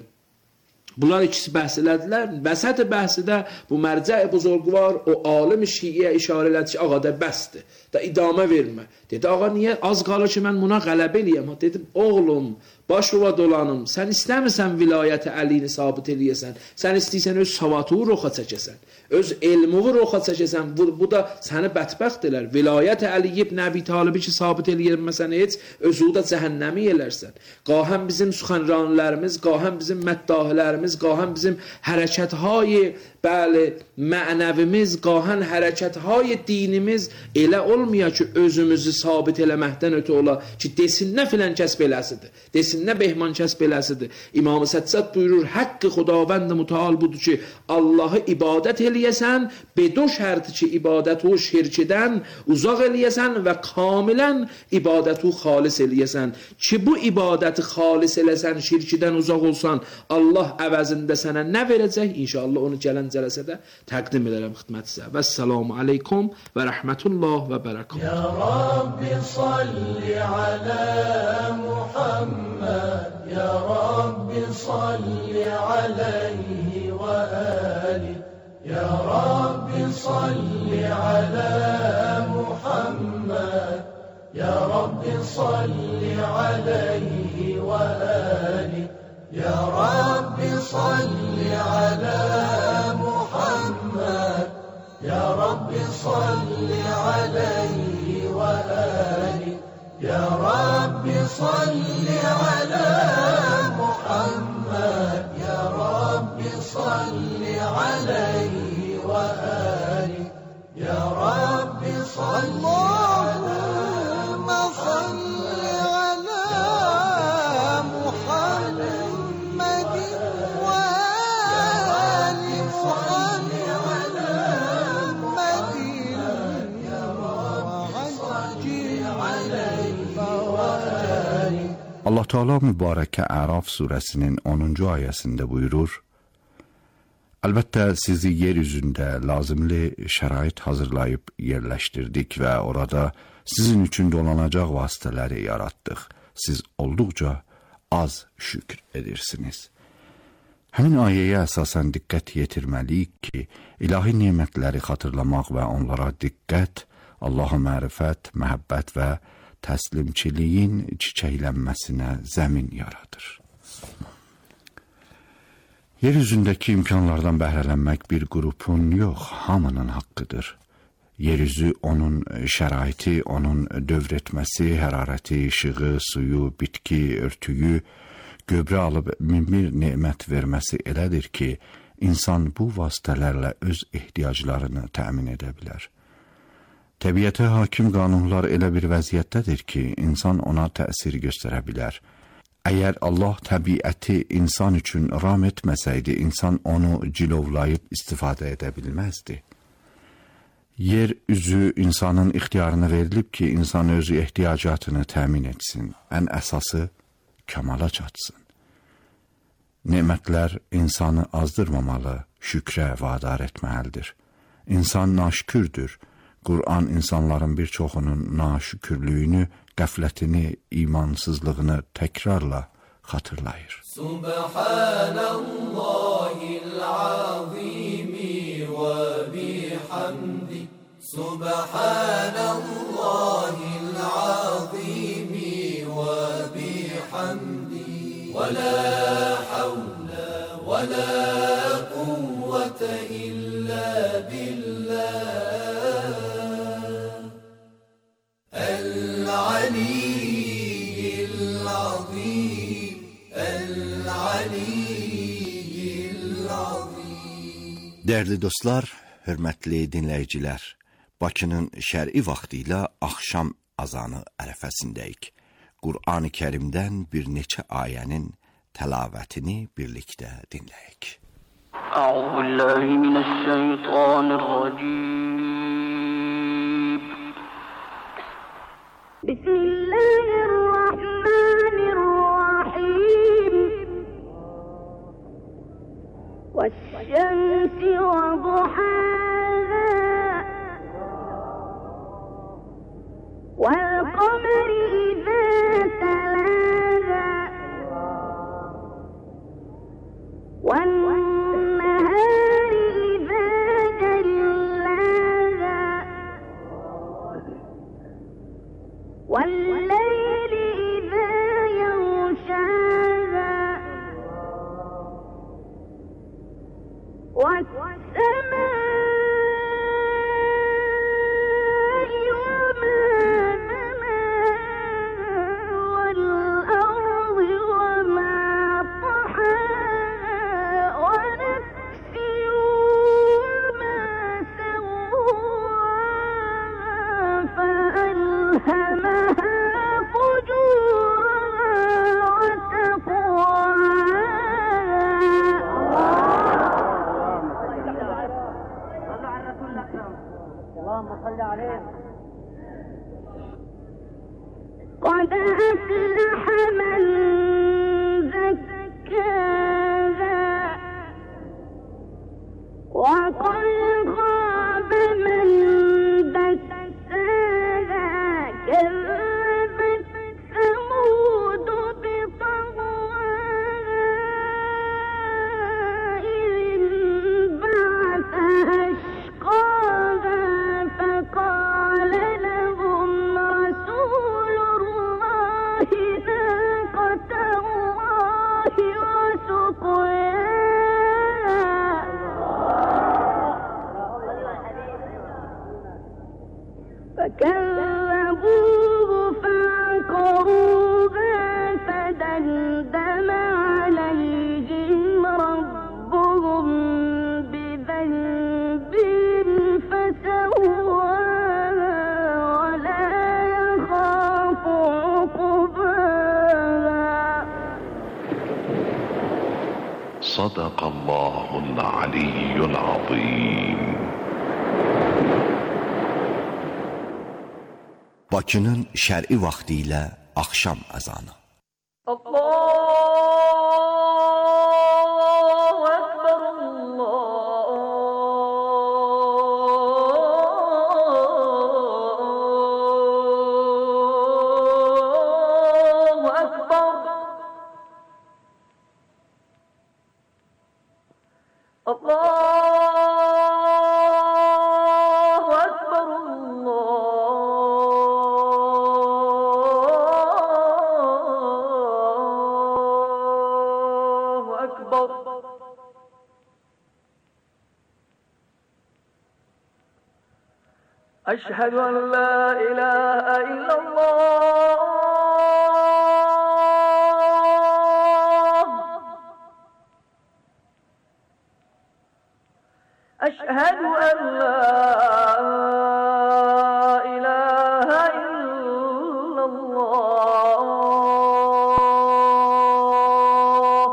Bunlar ikisi bəhs elədilər. Vəsət bəhsidə bu mərcə buzurguvar o alim şiiyə işarə elədi ki, ağa da bəsdir. Da idamə vermə. Dedi, ağa niyə az qalır ki, mən buna qələbə eləyəm? Dedim, oğlum, başova dolanım, sən istəmirsən vilayəti əlini sabit eləyəsən, sən istəyirsən öz savatuğu roxa çəkəsən, öz elmuğu roxa çəkəsən, bu, bu da səni bətbəxt elər. Vilayət Əli ibn Əbi Talibi ki, sabit eləyəməsən heç, özü da cəhənnəmi elərsən. Qahən bizim suxanranlərimiz, qahən bizim məddahlərimiz, qahən bizim hərəkətهای, bəli, mənəvimiz, qahən hərəkəthay dinimiz elə olmuyor ki, özümüzü sabit eləməkdən ötə ola ki, desin nə filən kəs beləsidir, desin nə behman kəs beləsidir. İmam-ı Səccad buyurur, haqqı xudavənd-i müteal budur ki, Allahı ibadət eləyəsən, bedo şərti ki, ibadətu şirkidən uzaq eləyəsən və kamilən ibadətu xalis eləyəsən. Ki, bu ibadəti xalis eləsən, şirkidən uzaq olsan, Allah əvəzində sənə nə verəcək? İnşallah onu gələn cələsədə təqdim edərəm xidmətinizə. Vəssalamu aleykum və rəhmətullah və bərəkət. Ya Rabbi salli alə Muhammed, Ya Rabbi salli aleyhi və ali, Ya Rabbi salli alə Muhammed, Ya Rabbi salli aleyhi və ali, Ya Rabbi salli alə Muhammed, Ya Rabbi salli aleyhi və ali, Ya Rabbi salli alə Muhammed, Ya Rabbi salli aleyhi və ali, Ya Rabbi salli Allahümme salli alə Muhammed Allah Teala mübarək Əraf surəsinin onuncu ayəsində buyurur: Əlbəttə sizi yeryüzündə lazımlı şərait hazırlayıb yerləşdirdik və orada sizin üçün dolanacaq vasitələri yaratdıq. Siz olduqca az şükr edirsiniz. Həmin ayəyə əsasən diqqət yetirməliyik ki, ilahi nemətləri xatırlamaq və onlara diqqət, Allaha mərifət, məhəbbət və təslimçiliyin çiçəklənməsinə zəmin yaradır. Yeryüzündeki imkanlardan bəhrələnmək bir qrupun yox, hamının haqqıdır. Yeryüzü onun şəraiti, onun dövr etməsi, hərarəti, işığı, suyu, bitki, örtüyü, göbrə alıb min bir nemət verməsi elədir ki, insan bu vasitələrlə öz ehtiyaclarını təmin edə bilər. Təbiətə hakim qanunlar elə bir vəziyyətdədir ki, insan ona təsir göstərə bilər. Əgər Allah təbiəti insan üçün ram etməsəydi, insan onu cilovlayıb istifadə edə bilməzdi. Yer üzü insanın ixtiyarına verilib ki, insan özü ehtiyacatını təmin etsin, ən əsası kamala çatsın. Nemətlər insanı azdırmamalı, şükrə vadar etməlidir. İnsan naşükürdür. Qur'an insanların bir çoxunun naşükürlüyünü, qəflətini, imansızlığını təkrarla xatırlayır. Subhanallahil azimi və bihamdi Subhanallahil azimi və bihamdi və la havlə və la quvvətə illə billah Dəyərli dostlar, hörmətli dinləyicilər, Bakının şər'i vaxtı ilə axşam azanı ərəfəsindəyik. Qur'an-ı Kərimdən bir neçə ayənin təlavətini birlikdə dinləyək. Euzubillahimineşşeytanirracim. Bismillahirrahmanirrahim. والشمس وضحاها والقمر إذا تلاها والنهار إذا جلاها والليل إذا يغشاها والسماء وما بناها والأرض وما طحاها ونفس وما سواها فألهمها فجورها وتقواها قد أفلح من زكاها وقد خاب من دساها كذبت ثمود بطغواها إذ انبعث أشقاها فقال لهم رسول الله ناقة الله وسقياها فكذبوه فعقروها فدمدم عليهم ربهم بذنبهم فسواها ولا يخاف عقباها صدق الله العلي العظيم. Bakının şər'i vaxtı ilə axşam əzanı. Allahu Ekber, Allahu Ekber. Allah أشهد أن لا إله إلا الله أشهد أن لا إله إلا الله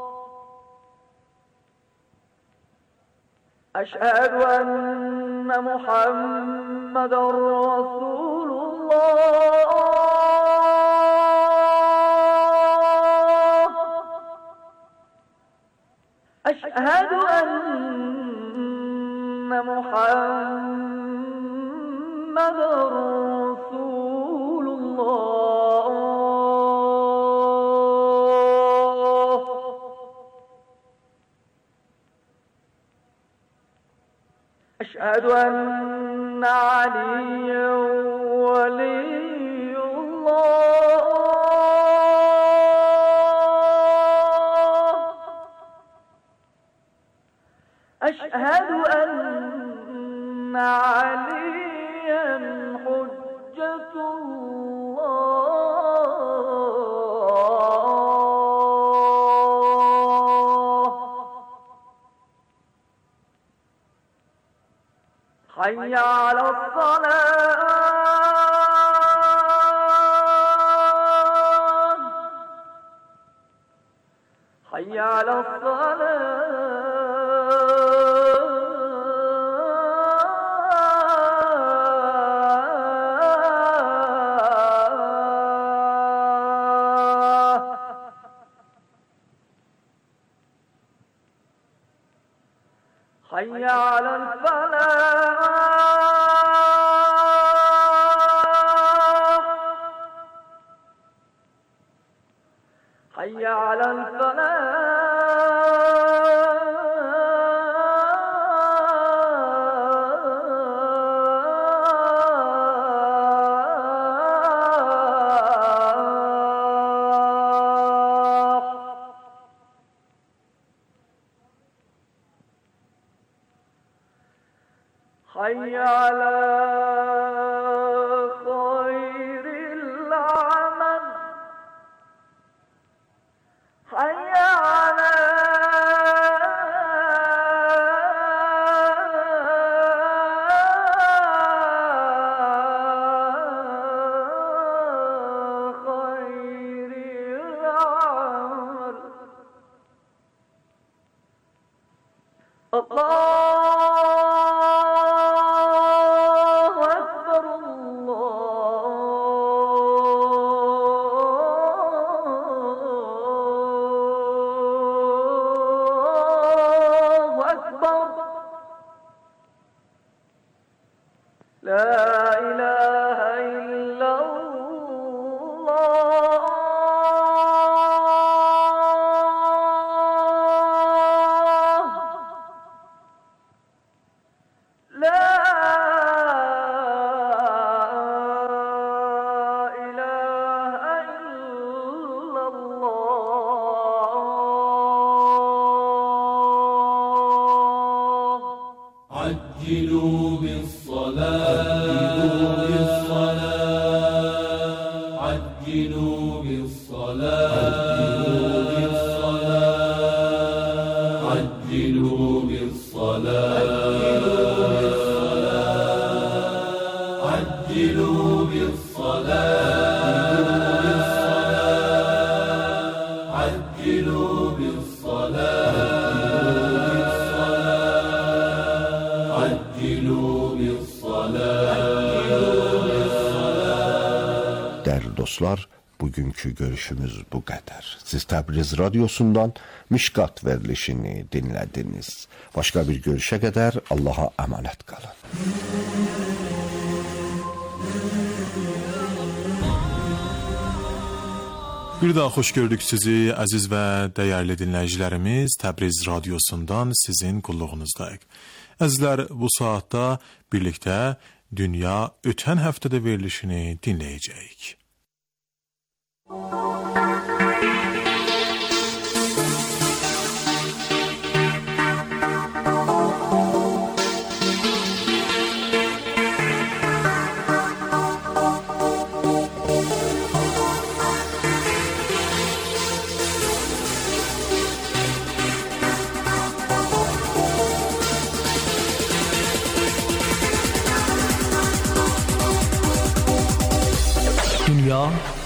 أشهد أن محمد رسول الله أشهد أن محمد رسول الله أشهد أن عليا ولي الله أشهد أن عليا حجة الله حي على الصلاة حي على الصلاة حي على الفلاح حي على الفلاح حي على خير العمل حي على خير العمل الله لا إله إلا الله لا إله إلا الله عجلوا بالصلاة عجلوا بالصلاة عجلوا بالصلاة عجلوا بالصلاة عجلوا بالصلاة عجلوا بالصلاة. Değerli dostlar, bugünkü görüşümüz bu kadar. Siz Təbriz Radyosu'ndan Mişkat verilişini dinlediniz. Başka bir görüşe kadar Allah'a emanet kalın. Bir daha hoş gördük sizi aziz ve değerli dinleyicilerimiz. Təbriz Radyosu'ndan sizin kulluğunuzdayıq. Əzizlər, bu saatda birlikte Dünya ötən həftədə verilişini dinleyeceğiz.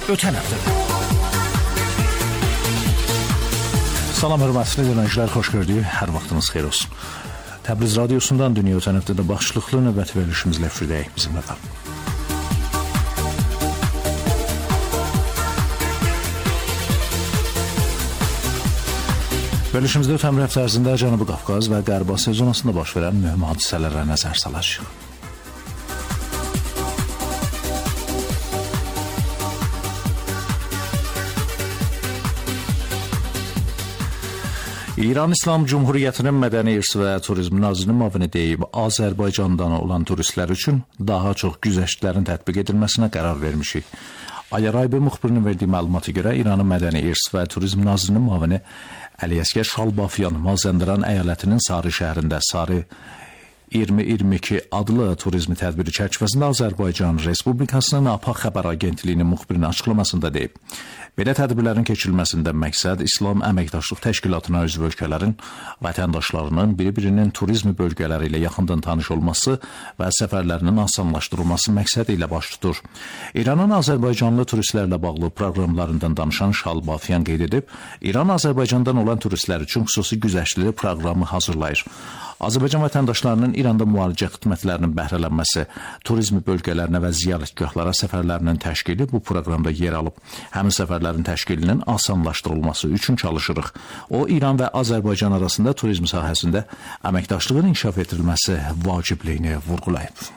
ötən həftədə. Salam hörmətli dinləyicilər, xoş gördük. Hər vaxtınız xeyir olsun. Təbriz radiosundan dünya ötən həftədə başlıqlı növbəti verilişimizlə əfridəyik. Bizimlə qalın. Verilişimizdə ötən həftə ərzində Cənubi Qafqaz və Qərb Asiya zonasında baş verən mühüm hadisələrə nəzər salacağıq. İran İslam Cumhuriyyətinin Mədəni İrs və Turizm Nazirinin müavini deyib, Azərbaycandan olan turistlər üçün daha çox güzəştlərin tətbiq edilməsinə qərar vermişik. Ayaraybi müxbirinin verdiyi məlumata görə İranın Mədəni İrs və Turizm Nazirinin müavini Əli Əsgər Şalbafyan Mazəndaran əyalətinin Sarı şəhərində Sarı iyirmi iyirmi iki adlı turizmi tədbiri çərçivəsində Azərbaycan Respublikasının A P A Xəbər Agentliyinin müxbirinin açıqlamasında deyib. Belə tədbirlərin keçirilməsində məqsəd İslam Əməkdaşlıq Təşkilatına üzv ölkələrin vətəndaşlarının bir-birinin turizmi bölgələri ilə yaxından tanış olması və səfərlərinin asanlaşdırılması məqsədi ilə baş tutur. İranın Azərbaycanlı turistlərlə bağlı proqramlarından danışan Şalbafyan qeyd edib, İran Azərbaycandan olan turistlər üçün xüsusi güzəştli proqramı hazırlayır. Azərbaycan vətəndaşlarının İranda müalicə xidmətlərinin bəhrələnməsi, turizmi bölgələrinə və ziyarətgahlara səfərlərinin təşkili bu proqramda yer alıb. Həmin səfərlərin təşkilinin asanlaşdırılması üçün çalışırıq. O, İran və Azərbaycan arasında turizm sahəsində əməkdaşlığın inkişaf etdirilməsi vacibliyini vurğulayıb.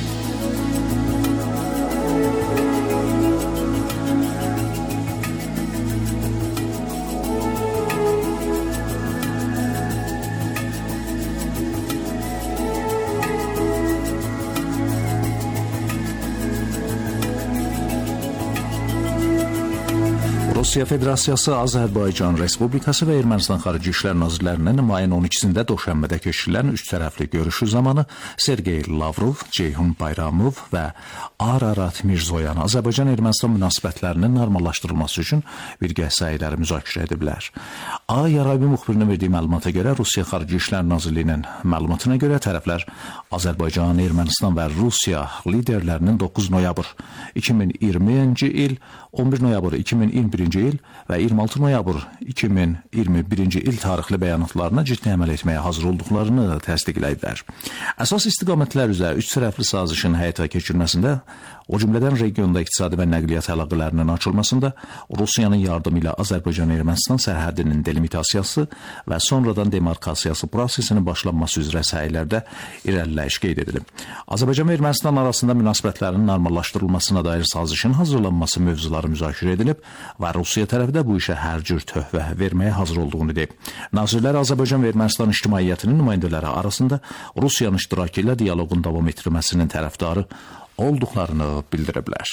Rusiya Federasiyası, Azərbaycan Respublikası və Ermənistan Xarici İşlər Nazirlərinin mayın on ikisində Doşənbədə keçirilən üç tərəfli görüşü zamanı Sergey Lavrov, Ceyhun Bayramov və Ararat Mirzoyan Azərbaycan-Ermənistan münasibətlərinin normallaşdırılması üçün birgə səyləri müzakirə ediblər. A Yaraybi müxbirinin verdiyi məlumata görə Rusiya Xarici İşlər Nazirliyinin məlumatına görə tərəflər Azərbaycan, Ermənistan və Rusiya liderlərinin doqquz noyabr iki min iyirminci il, on bir noyabr iki min iyirmi birinci il və iyirmi altı noyabr iki min iyirmi birinci il tarixli bəyanatlarına ciddi əməl etməyə hazır olduqlarını təsdiqləyiblər. Əsas istiqamətlər üzrə üç tərəfli sazişin həyata keçirilməsində, o cümlədən regionda iqtisadi və nəqliyyat əlaqələrinin açılmasında, Rusiyanın yardımı ilə Azərbaycan-Ermənistan sərhədinin delimitasiyası və sonradan demarkasiyası prosesinin başlanması üzrə səylərdə irəliləyiş qeyd edilib. Azərbaycan və Ermənistan arasında münasibətlərin normallaşdırılmasına dair sazişin hazırlanması mövzuları müzakirə edilib və Rusiya tərəfi də bu işə hər cür töhfə verməyə hazır olduğunu deyib. Nazirlər Azərbaycan və Ermənistan ictimaiyyətinin nümayəndələri arasında Rusiyanın iştirakı ilə dialoqun davam etdirilməsinin tərəfdarı olduqlarını bildiriblər.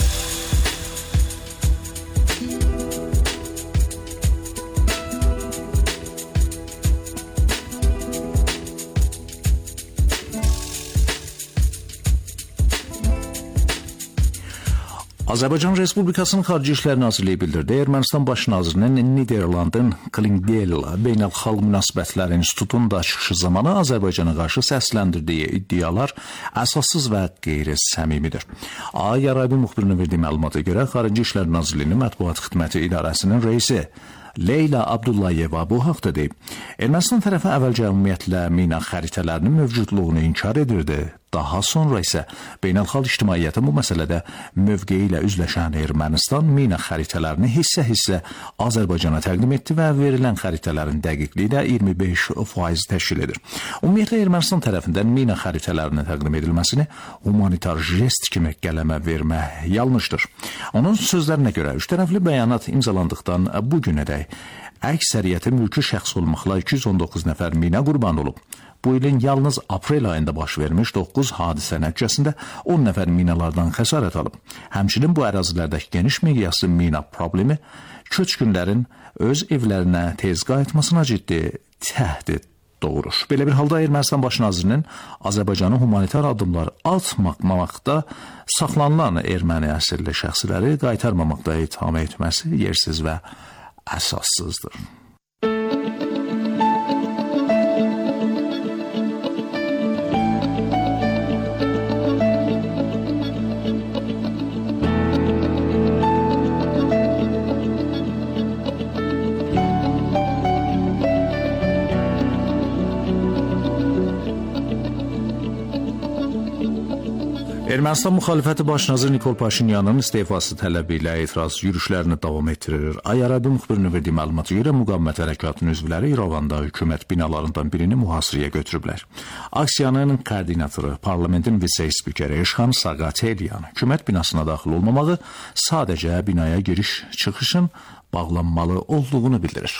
Azərbaycan Respublikasının Xarici İşlər Nazirliyi bildirdi, Ermənistan Baş Nazirinin Niderlandın Klingdela Beynəlxalq Münasibətlər İnstitutunun da çıxışı zamanı Azərbaycana qarşı səsləndirdiyi iddialar əsassız və qeyri-səmimidir. A Yaraybi müxbirinin verdiyi məlumata görə Xarici İşlər Nazirliyinin Mətbuat Xidməti İdarəsinin reisi Leyla Abdullayeva bu haqda deyib. Ermənistan tərəfi əvvəlcə ümumiyyətlə mina xəritələrinin mövcudluğunu inkar edirdi. Daha sonra isə beynəlxalq ictimaiyyətin bu məsələdə mövqeyi ilə üzləşən Ermənistan mina xəritələrini hissə-hissə Azərbaycana təqdim etdi və verilən xəritələrin dəqiqliyi də iyirmi beş faiz təşkil edir. Ümumiyyətlə Ermənistan tərəfindən mina xəritələrinin təqdim edilməsini humanitar jest kimi qələmə vermə yanlışdır. Onun sözlərinə görə üç tərəfli bəyanat imzalandıqdan bu günədək əksəriyyəti mülki şəxs olmaqla iki yüz on doqquz nəfər mina qurban olub. Bu ilin yalnız aprel ayında baş vermiş doqquz hadisə nəticəsində on nəfər minalardan xəsarət alıb. Həmçinin bu ərazilərdəki geniş miqyaslı mina problemi köçkünlərin öz evlərinə tez qayıtmasına ciddi təhdid doğurur. Belə bir halda Ermənistan Baş Nazirinin Azərbaycanın humanitar addımlar atmamaqda saxlanılan erməni əsilli şəxsləri qaytarmamaqda itham etməsi yersiz və əsassızdır. Ermənistan müxalifəti baş nazir Nikol Paşinyanın istefası tələbi ilə etiraz yürüşlərini davam etdirir. Ay Ərəbi müxbirinin verdiyi məlumata görə müqavimət hərəkatının üzvləri İrəvanda hökumət binalarından birini mühasirəyə götürüblər. Aksiyanın koordinatoru, parlamentin vitse-spikeri Eşxan Saqatelyan hökumət binasına daxil olmamağı sadəcə binaya giriş-çıxışın bağlanmalı olduğunu bildirir.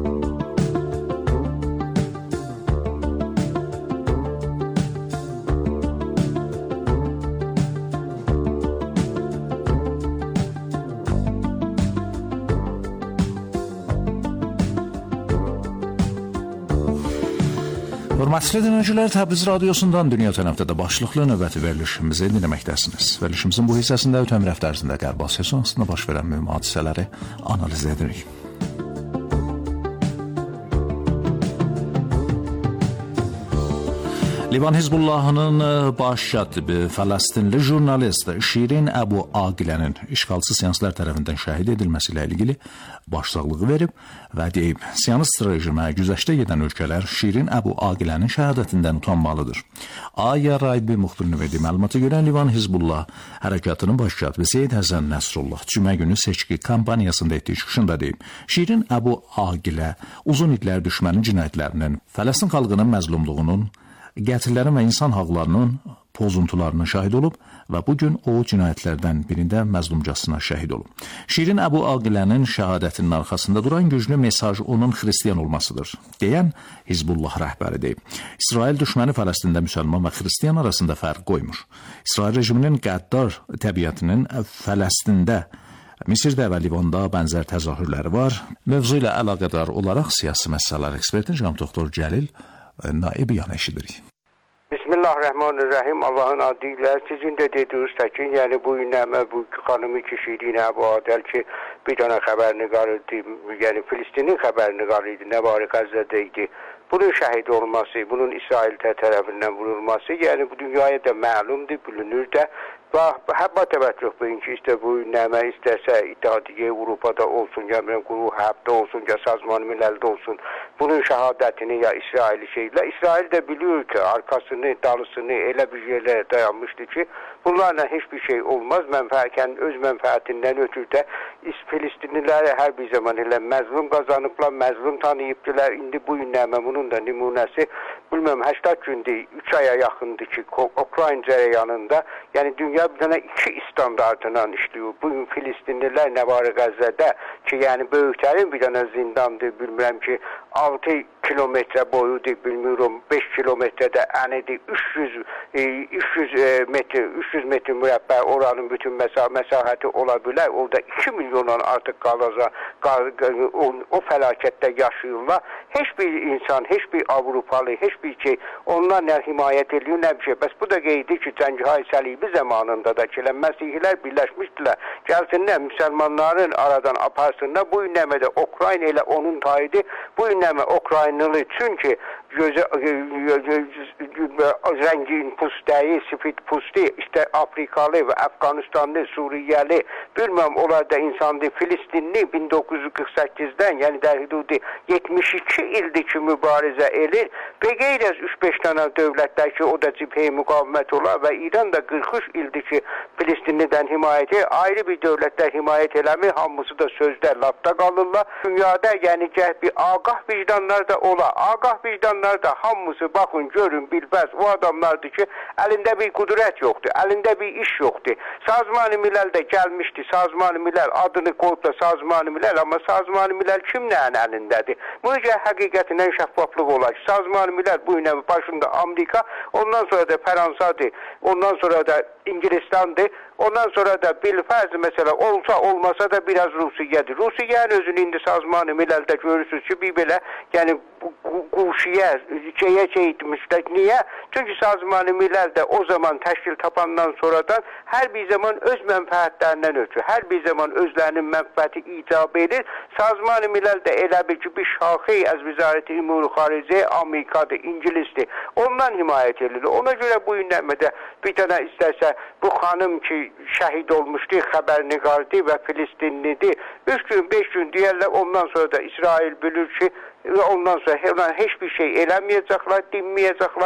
Hörmətli dinləyicilər, Təbriz radiosundan dünya tərəfdə də başlıqlı növbəti verilişimizi dinləməkdəsiniz. Verilişimizin bu hissəsində ötən həftə ərzində Qərb Asiyası sahəsində baş verən mühüm hadisələri analiz edirik. Livan Hizbullahının baş katibi, Fələstinli jurnalist Şirin Əbu Aqilənin işğalçı siyasətlər tərəfindən şəhid edilməsi ilə ilgili başsağlığı verib və deyib, siyonist rejimə güzəştə gedən ölkələr Şirin Əbu Aqilənin şəhadətindən utanmalıdır. Aya Raybi müxbirinin verdiyi məlumata görə Livan Hizbullah hərəkatının baş katibi Seyid Həsən Nəsrullah cümə günü seçki kampaniyasında etdiyi çıxışında deyib, Şirin Əbu Aqilə uzun illər düşmənin cinayətlərinin, Fələstin xalqının məzlumluğunun, qətillərin və insan haqlarının pozuntularına şahid olub və bugün o cinayətlərdən birində məzlumcasına şəhid olub. Şirin Əbu Aqilənin şəhadətinin arxasında duran güclü mesaj onun xristiyan olmasıdır, deyən Hizbullah rəhbəri deyib. İsrail düşməni Fələstində müsəlman və xristiyan arasında fərq qoymur. İsrail rejiminin qəddar təbiətinin Fələstində, Misirdə və Livanda bənzər təzahürləri var. Mövzu ilə əlaqədar olaraq siyasi məsələlər eksperti Cənab Doktor Cəlil Naibi yan eşidirik. Bismillahirrahmanirrahim. Allahın adıyla sizin de dediğiniz təkin, yəni bu günləmə bu xanımı ki Şirin Əbu Adəl ki bir dənə xəbərini qarıydı, yəni Filistinin xəbərini qarıydı, nə var Qəzzədə idi. Bunun şəhid olması, bunun İsrail tərəfindən vurulması, yəni bu dünyaya da məlumdur, bilinir də. Və həbbə təvəccüh beyin ki, istə bu nəmə istəsə İttihadiyə Avropada olsun, ya Quruh Həbdə olsun, ya Sazman Miləldə olsun, bunun şəhadətini ya İsraili şeylə. İsrail də biliyor ki, arkasını, dalısını elə bir yerlərə dayanmışdı ki, bunlarla heç bir şey olmaz. Mənfəətən, öz mənfəətindən ötürü də Filistinliləri hər bir zaman elə məzlum qazanıblar, məzlum tanıyıbdılar. İndi bu nəmə bunun da nümunəsi, bilməm, səksən gündür, üç aya yaxındır ki, Ukrayna cərəyanında, yəni dünya bir dənə iki standartından işliyor. Bugün Filistinlilər nə var Qəzzədə ki, yəni böyüklərin bir dənə zindandır, bilmirəm ki, altı kilometre boyudur, bilmiyorum, beş kilometrede enidir, üç yüz, üç yüz metre, üç yüz metre mürəbbə oranın bütün mesa məsahəti ola bilər. Orada iki milyondan artıq qalacaq, o, o fəlakətdə yaşayırlar. Heç bir insan, heç bir Avropalı, heç bir şey onlarla himayət ediyor, nə bir şey. Bəs bu da qeydi ki, Cəngihai Səlibi zamanında da ki, Məsihilər birləşmişdilər. Gəlsinlər, müsəlmanların aradan aparsınlar. Bu günləmədə Ukrayna ilə onun tayidi, bu günləmə Ukraynalı çünki gözü, rəngin pustəyi, sifit pusti, işte Afrikalı və Əfqanistanlı, Suriyeli, bilməm, onlar da insandı, Filistinli bin doqquz yüz qırx səkkizdən, yəni də hüdudi yetmiş iki ildir ki, mübarizə elir və qeyrəz üç beş dənə dövlətlər ki, o da cibhəyə müqavimət olar və İran da qırx üç ildir ki, Filistinlidən himayət edir, ayrı bir dövlətlər himayət eləmir, hamısı da sözdə, lafda qalırlar. Dünyada, yəni gəh bir ağah vicdanlar da olar, ağah vicdanlar da hamısı baxın, görün, bilbəz, o adamlardır ki, əlində bir qudrət yoxdur, əlində bir iş yoxdur. Sazman-ı Milal da gəlmişdi, Sazman-ı Milal adını qoyub da Sazman-ı Milal, amma Sazman-ı Milal kimlərin əlindədir? Bu necə həqiqətindən şəffaflıq olar. Sazman-ı Milal bu ilə başında Amerika, ondan sonra da Fransadır, ondan sonra da İngilistandır, ondan sonra da bilfərz mesela olsa olmasa da biraz Rusiyyədir. Rusiyyənin özünü indi Sazman-ı Miləldə görürsünüz ki, bir belə yəni quşiyə, şeyə şey etmişlər. Niyə? Çünki Sazman-ı Milal də o zaman təşkil tapandan sonradan hər bir zaman öz mənfəətlərindən ötürü, hər bir zaman özlərinin mənfəəti icab edir. Sazman-ı Milal də elə bir ki, bir şaxi az Vizarət-i Umur Xaricə Amerikadır, İngilisdir. Ondan himayət edilir. Ona görə bu günləmədə bir dənə istərsə bu xanım ki, şəhid olmuşdu, xəbərini qardı və Filistinlidir. Üç gün, beş gün deyərlər, ondan sonra da İsrail bilir ki, ondan sonra heç bir şey eləməyəcəklər, dinməyəcəklər.